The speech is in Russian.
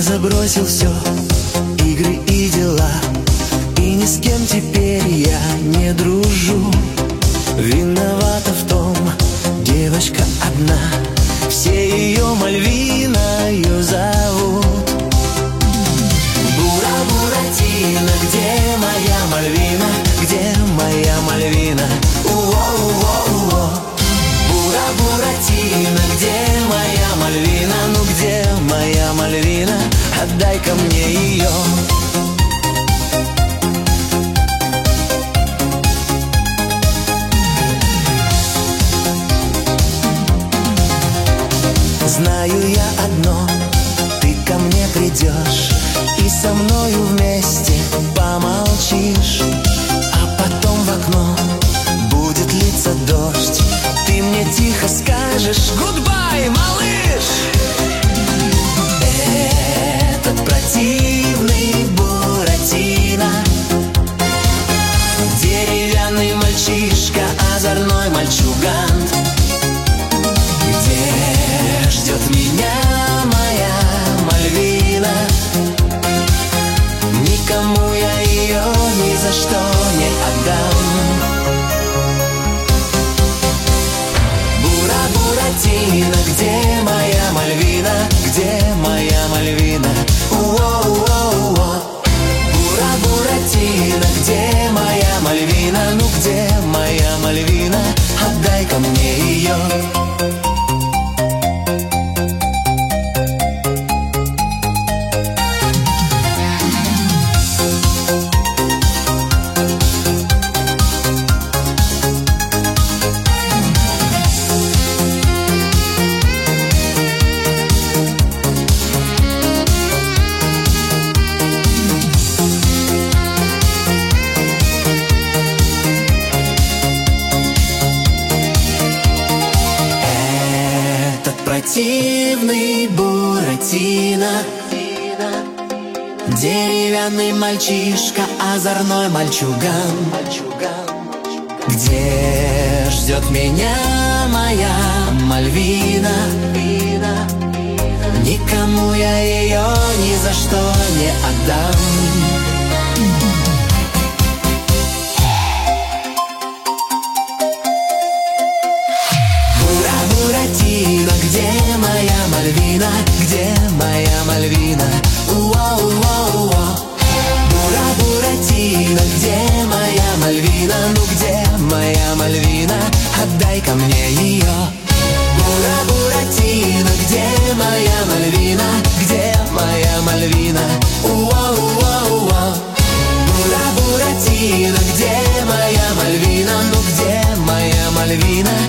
забросил все, игры и дела, и ни с кем теперь я не дружу. Виновата в том девочка одна, все ее Мальвиною зовут. Бура-буратино, где моя Мальвина? Где моя Мальвина? Уо-уо-уо. Бура-буратино, где моя Мальвина? Ну где моя Мальвина? Отдай-ка мне ее. Знаю я одно, ты ко мне придешь и со мною вместе помолчишь, а потом в окно будет литься дождь. Ты мне тихо скажешь: гудбай, малыш! Этот противный Буратино, деревянный мальчишка, озорной мальчуган, где ждет меня моя Мальвина? Никому я ее ни за что не отдам. Бура-буратино, где моя Мальвина? Где моя Мальвина? Уо-уо-уо. Бура-буратино, где моя Мальвина? Ну где моя Мальвина? Отдай-ка мне ее. Противный Буратино, деревянный мальчишка, озорной мальчуган, где ждет меня моя Мальвина? Никому я ее ни за что не отдам. Буратино, где моя Мальвина? Где моя Мальвина? Уо-уо-уо. Бура-буратино, где моя Мальвина? Ну где моя Мальвина? Отдай-ка мне ее. Бура-буратино, где моя Мальвина? Где моя Мальвина? Уо-уо-уо. Бура-буратино, где моя Мальвина? Ну где моя Мальвина?